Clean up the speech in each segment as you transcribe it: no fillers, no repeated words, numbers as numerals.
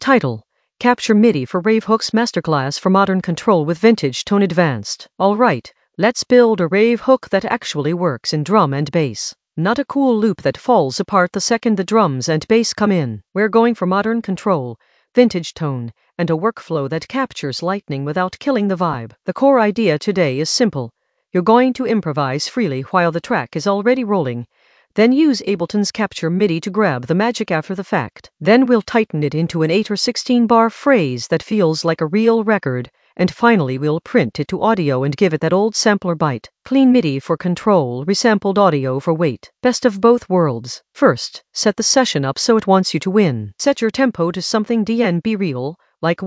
Title: Capture MIDI for Rave Hooks Masterclass for Modern Control with Vintage Tone Advanced. Alright, let's build a rave hook that actually works in drum and bass. Not a cool loop that falls apart the second the drums and bass come in. We're going for modern control, vintage tone, and a workflow that captures lightning without killing the vibe. The core idea today is simple. You're going to improvise freely while the track is already rolling. Then use Ableton's Capture MIDI to grab the magic after the fact. Then we'll tighten it into an 8 or 16 bar phrase that feels like a real record. And finally we'll print it to audio and give it that old sampler bite. Clean MIDI for control, resampled audio for weight. Best of both worlds. First, set the session up so it wants you to win. Set your tempo to something DNB real, like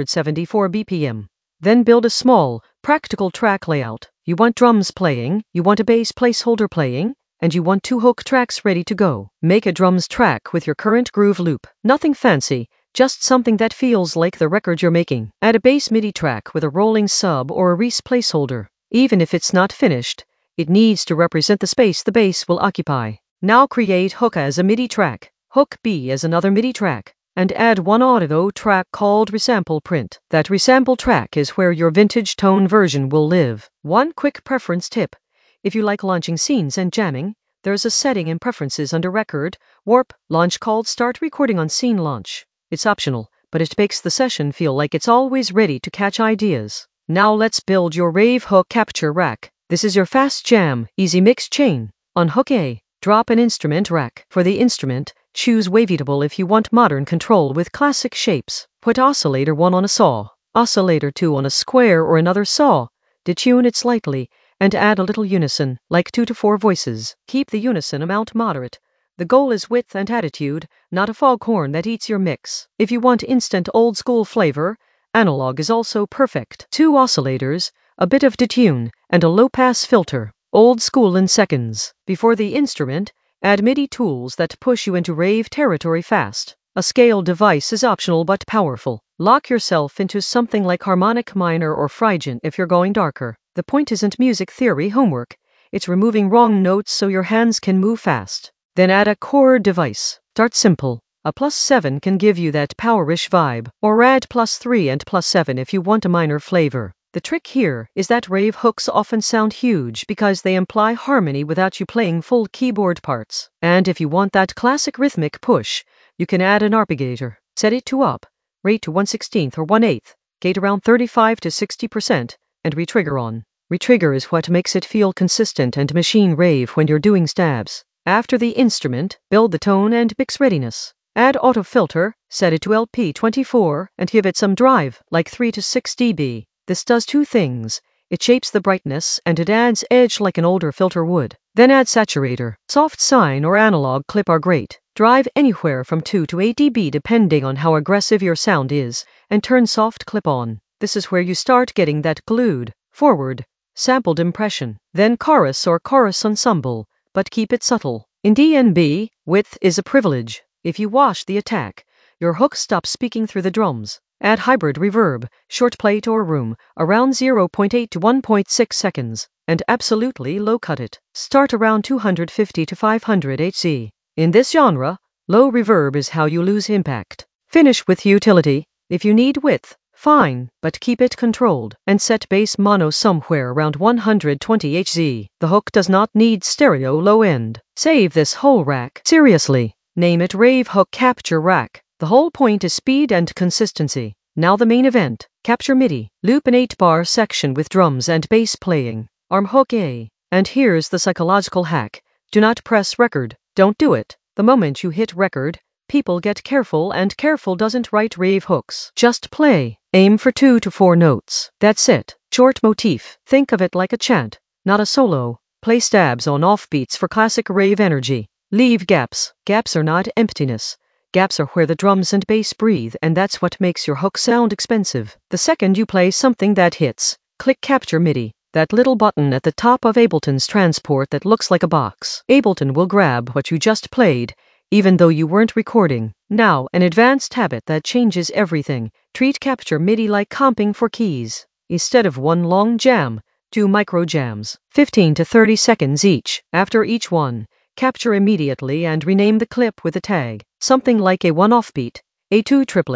174 BPM. Then build a small, practical track layout. You want drums playing, you want a bass placeholder playing, and you want 2 hook tracks ready to go. Make a drums track with your current groove loop. Nothing fancy, just something that feels like the record you're making. Add a bass MIDI track with a rolling sub or a Reese placeholder. Even if it's not finished, it needs to represent the space the bass will occupy. Now create hook as a MIDI track, hook B as another MIDI track, and add one audio track called resample print. That resample track is where your vintage tone version will live. One quick preference tip. If you like launching scenes and jamming, there's a setting in Preferences under Record, Warp, Launch called Start Recording on Scene Launch. It's optional, but it makes the session feel like it's always ready to catch ideas. Now let's build your rave hook capture rack. This is your fast jam, easy mix chain. On hook A, drop an instrument rack. For the instrument, choose Waveatable if you want modern control with classic shapes. Put oscillator 1 on a saw, oscillator 2 on a square or another saw. Detune it slightly, and add a little unison, like 2 to 4 voices. Keep the unison amount moderate. The goal is width and attitude, not a foghorn that eats your mix. If you want instant old school flavor, analog is also perfect. 2 oscillators, a bit of detune, and a low pass filter. Old school in seconds. Before the instrument, add MIDI tools that push you into rave territory fast. A scale device is optional but powerful. Lock yourself into something like harmonic minor or Phrygian if you're going darker. The point isn't music theory homework, it's removing wrong notes so your hands can move fast. Then add a chord device. Start simple. A +7 can give you that powerish vibe, or add +3 and +7 if you want a minor flavor. The trick here is that rave hooks often sound huge because they imply harmony without you playing full keyboard parts. And if you want that classic rhythmic push, you can add an arpeggiator. Set it to up, rate to 1/16 or 1/8, gate around 35 to 60%, and retrigger on. Retrigger is what makes it feel consistent and machine rave when you're doing stabs. After the instrument, build the tone and mix readiness. Add auto filter, set it to LP24, and give it some drive, like 3 to 6 dB. This does 2 things. It shapes the brightness and it adds edge like an older filter would. Then add saturator. Soft sine or analog clip are great. Drive anywhere from 2 to 8 dB depending on how aggressive your sound is, and turn soft clip on. This is where you start getting that glued, forward, sampled impression. Then chorus or chorus ensemble, but keep it subtle. In DNB, width is a privilege. If you wash the attack, your hook stops speaking through the drums. Add hybrid reverb, short plate or room, around 0.8 to 1.6 seconds, and absolutely low cut it. Start around 250 to 500 Hz. In this genre, low reverb is how you lose impact. Finish with utility. If you need width, fine, but keep it controlled, and set bass mono somewhere around 120 Hz. The hook does not need stereo low end. Save this whole rack. Seriously, name it Rave Hook Capture Rack. The whole point is speed and consistency. Now the main event. Capture MIDI. Loop an 8-bar section with drums and bass playing. Arm hook A. And here's the psychological hack. Do not press record. Don't do it. The moment you hit record, people get careful, and careful doesn't write rave hooks. Just play. Aim for 2 to 4 notes. That's it. Short motif. Think of it like a chant, not a solo. Play stabs on offbeats for classic rave energy. Leave gaps. Gaps are not emptiness. Gaps are where the drums and bass breathe, and that's what makes your hook sound expensive. The second you play something that hits, click Capture MIDI. That little button at the top of Ableton's transport that looks like a box. Ableton will grab what you just played, even though you weren't recording. Now, an advanced habit that changes everything. Treat Capture MIDI like comping for keys. Instead of one long jam, 2 micro jams, 15 to 30 seconds each. After each one, capture immediately and rename the clip with a tag. Something like a 1 offbeat, a 2 triplet,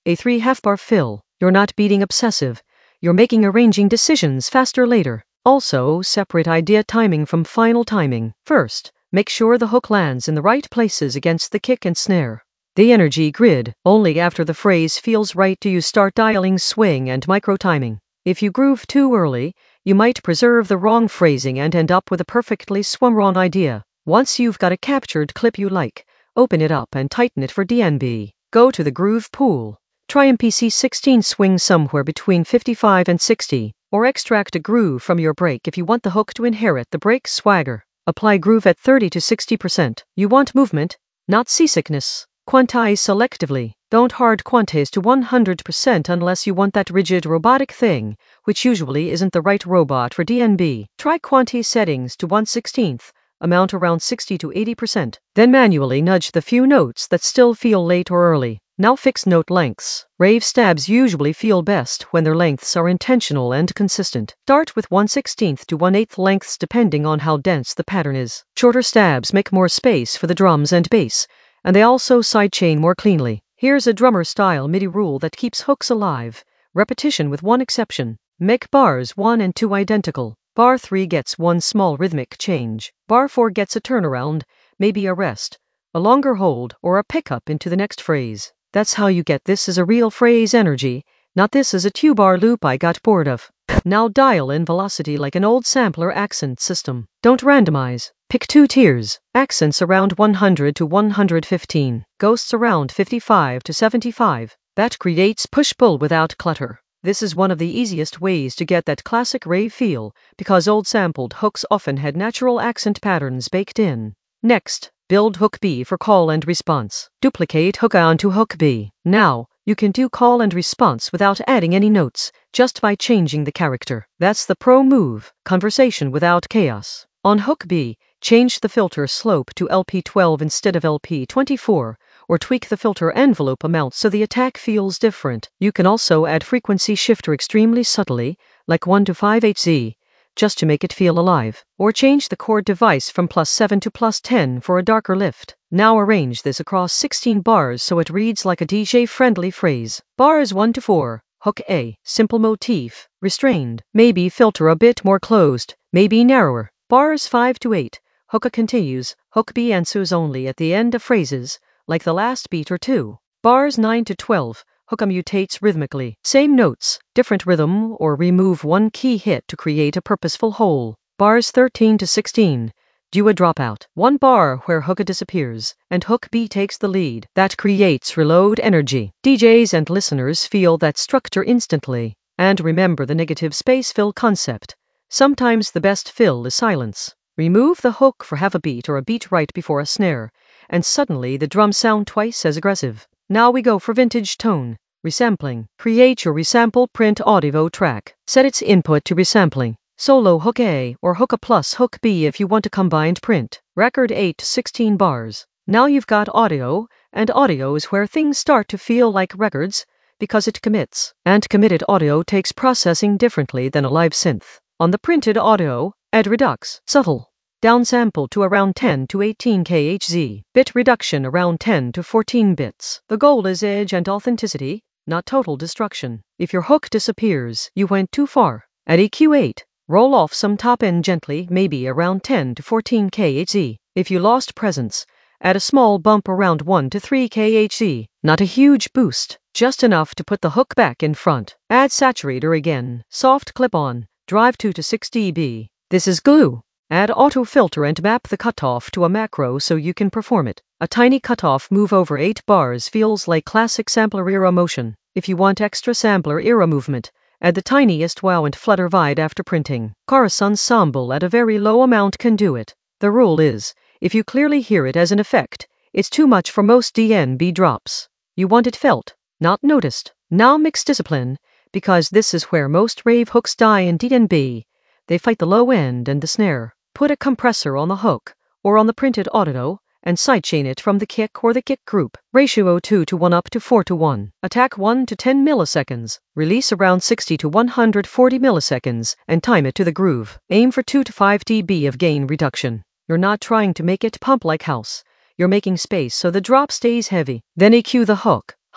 a 3 half-bar fill. You're not beating obsessive. You're making arranging decisions faster later. Also, separate idea timing from final timing. First, make sure the hook lands in the right places against the kick and snare. The energy grid. Only after the phrase feels right do you start dialing swing and micro-timing. If you groove too early, you might preserve the wrong phrasing and end up with a perfectly swum-wrong idea. Once you've got a captured clip you like, open it up and tighten it for DNB. Go to the groove pool. Try MPC 16 swing somewhere between 55 and 60, or extract a groove from your break if you want the hook to inherit the break swagger. Apply groove at 30 to 60%. You want movement, not seasickness. Quantize selectively. Don't hard quantize to 100% unless you want that rigid robotic thing, which usually isn't the right robot for DNB. Try quantize settings to 1/16, amount around 60 to 80%. Then manually nudge the few notes that still feel late or early. Now fix note lengths. Rave stabs usually feel best when their lengths are intentional and consistent. Start with 1/16 to 1/8 lengths depending on how dense the pattern is. Shorter stabs make more space for the drums and bass, and they also sidechain more cleanly. Here's a drummer-style MIDI rule that keeps hooks alive. Repetition with one exception. Make bars 1 and 2 identical. Bar 3 gets one small rhythmic change. Bar 4 gets a turnaround, maybe a rest, a longer hold, or a pickup into the next phrase. That's how you get this is a real phrase energy, not this is a 2-bar loop I got bored of. Now dial in velocity like an old sampler accent system. Don't randomize. Pick 2 tiers. Accents around 100 to 115. Ghosts around 55 to 75. That creates push-pull without clutter. This is one of the easiest ways to get that classic rave feel, because old sampled hooks often had natural accent patterns baked in. Next, build hook B for call and response. Duplicate hook A onto hook B. Now, you can do call and response without adding any notes, just by changing the character. That's the pro move, conversation without chaos. On hook B, change the filter slope to LP12 instead of LP24, or tweak the filter envelope amount so the attack feels different. You can also add frequency shifter extremely subtly, like 1 to 5 Hz, just to make it feel alive, or change the chord device from +7 to +10 for a darker lift. Now arrange this across 16 bars so it reads like a DJ-friendly phrase. Bars 1 to 4, hook A, simple motif, restrained, maybe filter a bit more closed, maybe narrower. Bars 5 to 8, hook A continues, hook B answers only at the end of phrases, like the last beat or two. Bars 9 to 12, hook A mutates rhythmically. Same notes, different rhythm, or remove one key hit to create a purposeful whole. Bars 13 to 16, do a dropout. One bar where hook A disappears, and hook B takes the lead. That creates reload energy. DJs and listeners feel that structure instantly. And remember the negative space fill concept. Sometimes the best fill is silence. Remove the hook for half a beat or a beat right before a snare, and suddenly the drums sound twice as aggressive. Now we go for vintage tone. Resampling. Create your resample print audio track. Set its input to resampling. Solo hook A or hook A plus hook B if you want a combined print. Record 8 to 16 bars. Now you've got audio, and audio is where things start to feel like records, because it commits. And committed audio takes processing differently than a live synth. On the printed audio, add redux, subtle. Downsample to around 10 to 18 kHz. Bit reduction around 10 to 14 bits. The goal is edge and authenticity, not total destruction. If your hook disappears, you went too far. At EQ8, roll off some top end gently, maybe around 10 to 14 kHz. If you lost presence, add a small bump around 1 to 3 kHz. Not a huge boost, just enough to put the hook back in front. Add saturator again. Soft clip on. Drive 2 to 6 dB. This is glue. Add auto filter and map the cutoff to a macro so you can perform it. A tiny cutoff move over 8 bars feels like classic sampler era motion. If you want extra sampler era movement, add the tiniest wow and flutter vibe after printing. Chorus ensemble at a very low amount can do it. The rule is, if you clearly hear it as an effect, it's too much for most DNB drops. You want it felt, not noticed. Now mix discipline, because this is where most rave hooks die in DNB. They fight the low end and the snare. Put a compressor on the hook, or on the printed audio, and sidechain it from the kick or the kick group. Ratio 2 to 1 up to 4 to 1. Attack 1 to 10 milliseconds. Release around 60 to 140 milliseconds, and time it to the groove. Aim for 2 to 5 dB of gain reduction. You're not trying to make it pump like house. You're making space so the drop stays heavy. Then EQ the hook.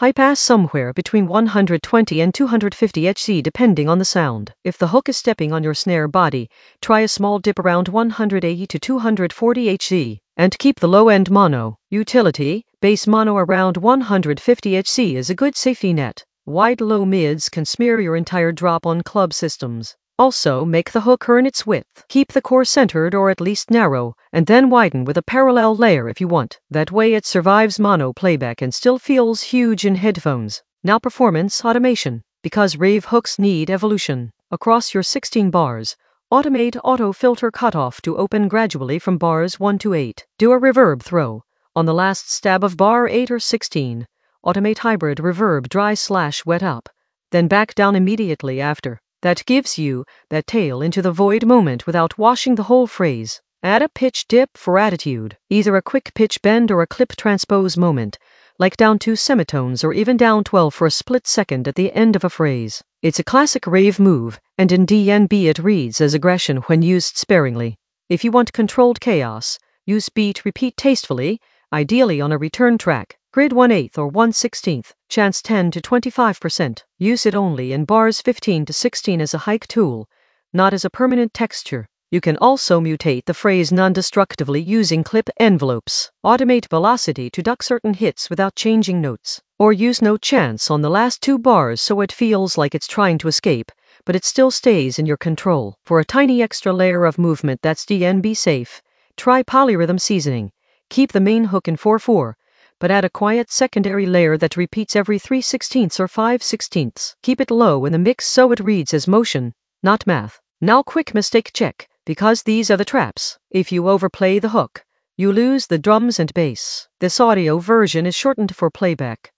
high pass somewhere between 120 and 250 Hz depending on the sound. If the hook is stepping on your snare body, try a small dip around 180 to 240 Hz, and keep the low-end mono. Utility: bass mono around 150 Hz is a good safety net. Wide low mids can smear your entire drop on club systems. Also, make the hook earn its width. Keep the core centered or at least narrow, and then widen with a parallel layer if you want. That way it survives mono playback and still feels huge in headphones. Now performance automation. Because rave hooks need evolution. Across your 16 bars, automate auto filter cutoff to open gradually from bars 1 to 8. Do a reverb throw. On the last stab of bar 8 or 16, automate hybrid reverb dry/wet up, then back down immediately after. That gives you that tail into the void moment without washing the whole phrase. Add a pitch dip for attitude, either a quick pitch bend or a clip transpose moment, like down 2 semitones or even down 12 for a split second at the end of a phrase. It's a classic rave move, and in DnB it reads as aggression when used sparingly. If you want controlled chaos, use beat repeat tastefully, ideally on a return track. Grid 1/8 or 1/16, chance 10 to 25%. Use it only in bars 15 to 16 as a hike tool, not as a permanent texture. You can also mutate the phrase non-destructively using clip envelopes. Automate velocity to duck certain hits without changing notes. Or use no chance on the last 2 bars so it feels like it's trying to escape, but it still stays in your control. For a tiny extra layer of movement that's DnB safe, try polyrhythm seasoning. Keep the main hook in 4/4. But add a quiet secondary layer that repeats every 3/16 or 5/16. Keep it low in the mix so it reads as motion, not math. Now quick mistake check, because these are the traps. If you overplay the hook, you lose the drums and bass. This audio version is shortened for playback.